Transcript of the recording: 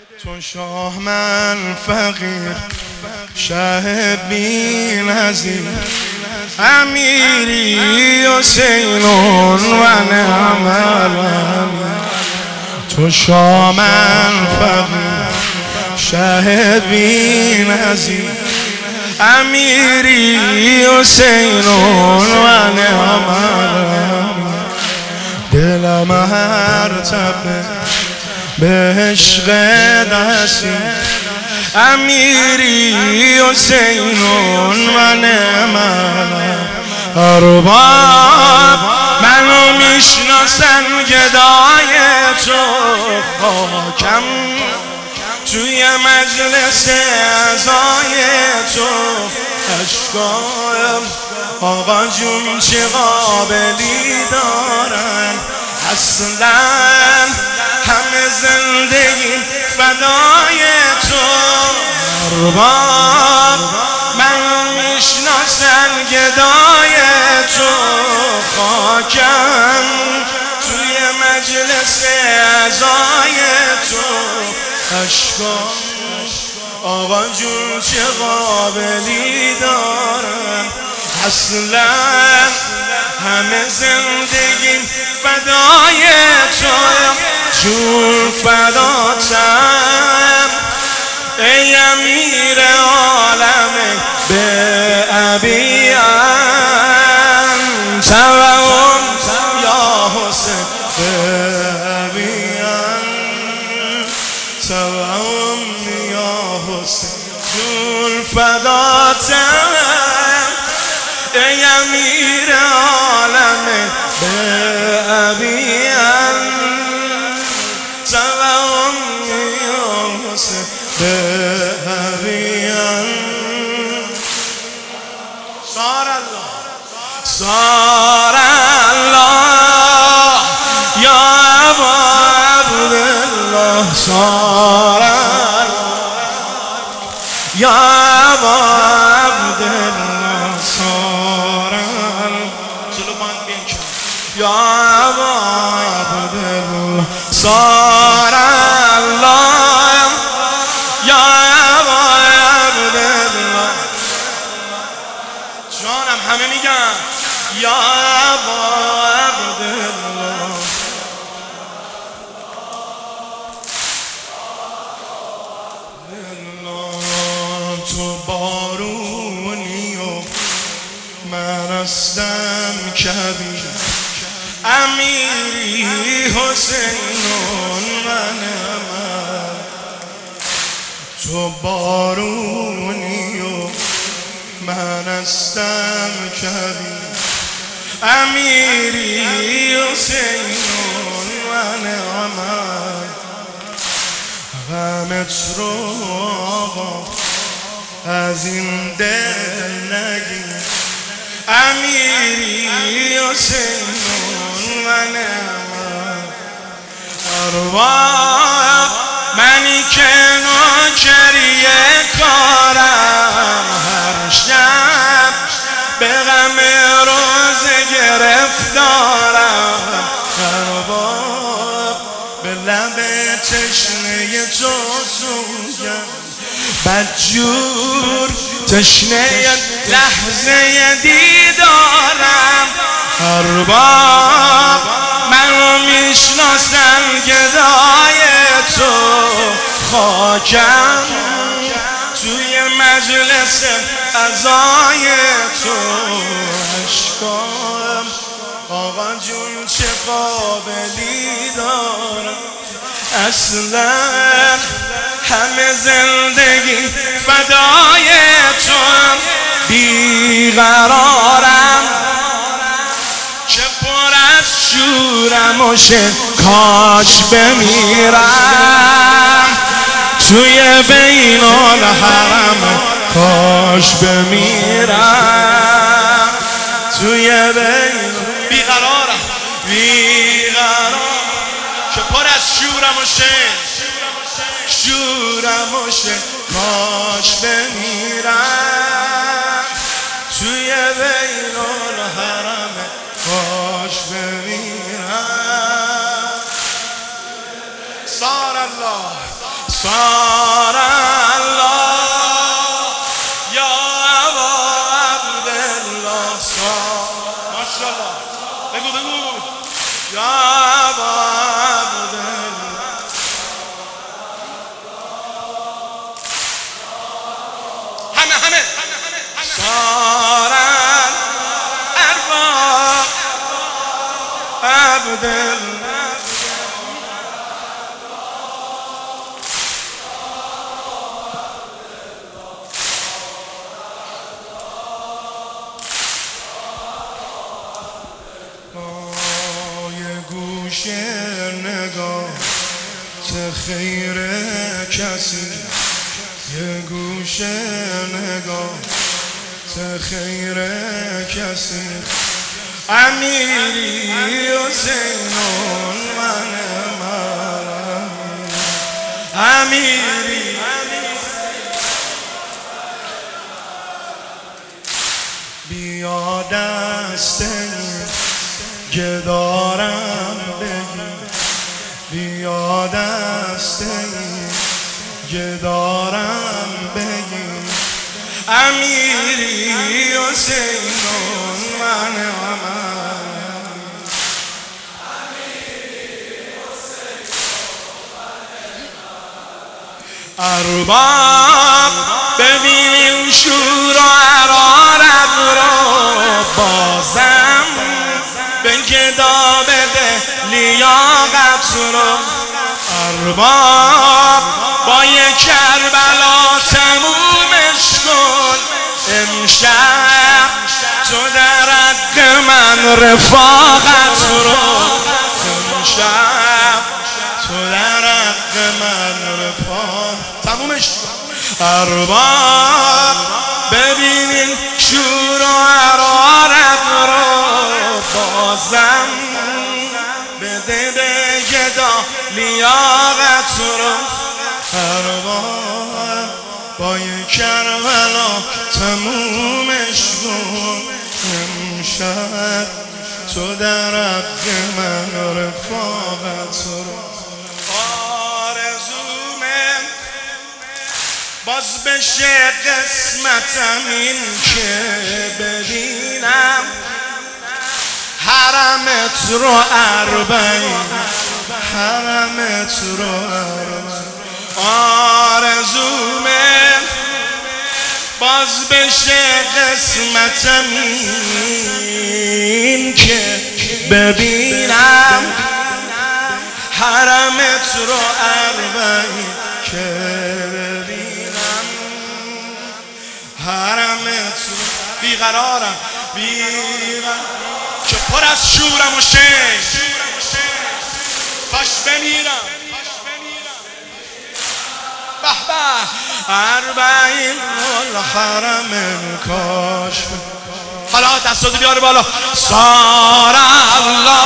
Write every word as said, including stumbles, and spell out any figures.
تو شاه من فقیر، شه بی نظیر، امیری حسینون و نعم الامیر. تو شاه من فقیر، شه بی نظیر، امیری حسینون و نعم الامیر. دلم هر تپه به عشق دستی، امیری حسینون و نعم الامیر. ارباب منو میشناسن گدای تو، خاکم توی مجلس عزای تو. اشکایم آقا جون چه قابلی دارن، اصلا همه زندگی فدای تو. ارباب من میشناسن گدای تو، خاکم توی مجلس عزای تو. اشکام آقا جون چه قابلی دارن، اصلا همه زندگی فدای تو. جون فداتم ای امیر عالم، به ابی انت و انت یا حسین، به ابی انت و امی یا حسین. جون فداتم ای امیر عالم، به ابی انت و امی یا حسین، به ابی انت. صار الله صار الله یا ابا عبدالله، صار یا ابا عبدالله، صار جلو من بیچ یا ابا عبدالله، صار الله یا ابا عبدالله. جانم همه میگن یا ابا عبدالله. تو بارونی و من هستم کبیر، امیری حسینون و نعم. تو بارونی و من هستم کبیر، امیری حسینون و نعم. غمت رو آقا از این دل نگیر، امیری حسینون و نعم. ارواح منی که نوکری کارم، هر شب به غم روز گرفتارم. ارواح به لب تشنه تو سوگم، بدجور تشنه لحظه دیدارم. ارباب منو میشناسن گدای تو، خاکم توی مجلس عزای تو. اشکام آقا جون چه قابلی دارم، اصلا همه زندگی فدای تو. بیقرارم چه پر از شورم و شه، کاش بمیرم توی بین الحرم، کاش بمیرم توی بین. بیقرارم بیقرارم که پر از شورم و شه، شورم و شه، کاش بمیرم توی بین الحرم، کاش بمیرم. صار الله صار الله یا ابا عبدالله صار ماشاءالله بگو بگو یا ابا عبدالله همه همه صار الارباب عبدالله نگاه خیر کسی یه گوشه نگاه خیر کسی امیری حسینون من مرمی امیری بیا دست گدارم بگی بیا دست گدارم بگی امیری حسینون من ارباب ببینیم شور و حرارت رو بازم به گدا بده لیاقت رو ارباب با یک کربلا تمومش کن امشب تو در حق من رفاقت رو امشب تو در حق من رفاقت تمومش کن ارباب ببینین شور و حرارت رو بازم بده به گدا لیاقت رو ارباب با یک کربلا تمومش کن امشب تو در حق من رفاقت رو آرزومه باز بشه قسمتم این که ببینم حرمت رو اربعین حرمت رو اربعین آرزومه باز بشه قسمتم این که ببینم حرمت رو اربعین که ببینم حرمت رو بیقرارم بیقرارم که پر از شورم و شین کاش بمیرم به به اربعین الحرم کاش حالا دستاتو بیاره بالا صار الله